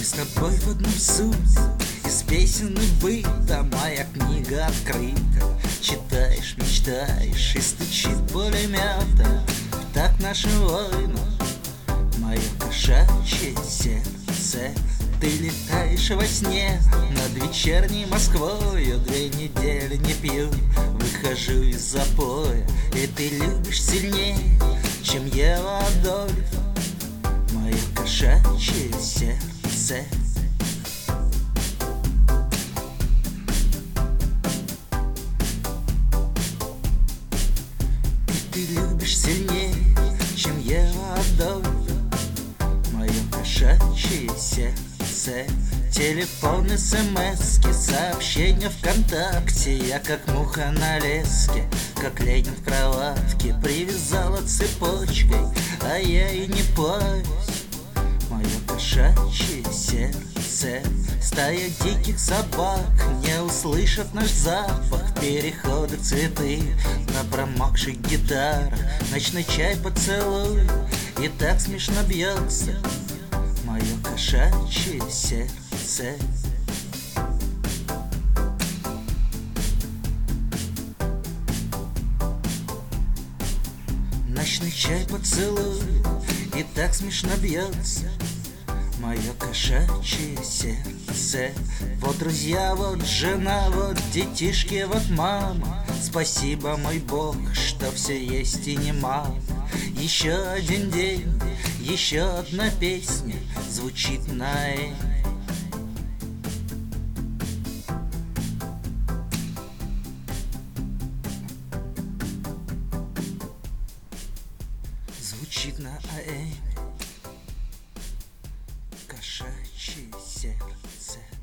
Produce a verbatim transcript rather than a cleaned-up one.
Мы с тобой в одном суде, из песен и быта моя книга открыта. Читаешь, мечтаешь, и стучит пулемета так нашим воинам мое кошачье сердце. Ты летаешь во сне над вечерней Москвою. Две недели не пью, выхожу из запоя. И ты любишь сильнее, чем Ева Адольф, мое кошачье сердце. И ты любишь сильнее, чем Ева Адольф, мое кошачье сердце. Телефон, смски, сообщения ВКонтакте. Я как муха на леске, как Ленин в кроватке. Привязала цепочкой, а я и не плавюсь, мое кошачье сердце. Стая диких собак не услышат наш запах. Переходы, цветы на промокших гитарах. Ночной чай, поцелуй, и так смешно бьется мое кошачье сердце. Ночной чай, поцелуй, и так смешно бьется мое кошачье сердце. Вот друзья, вот жена, вот детишки, вот мама. Спасибо, мой Бог, что все есть и немало. Еще один день, еще одна песня звучит на «э». Звучит на «э». Кошачье сердце.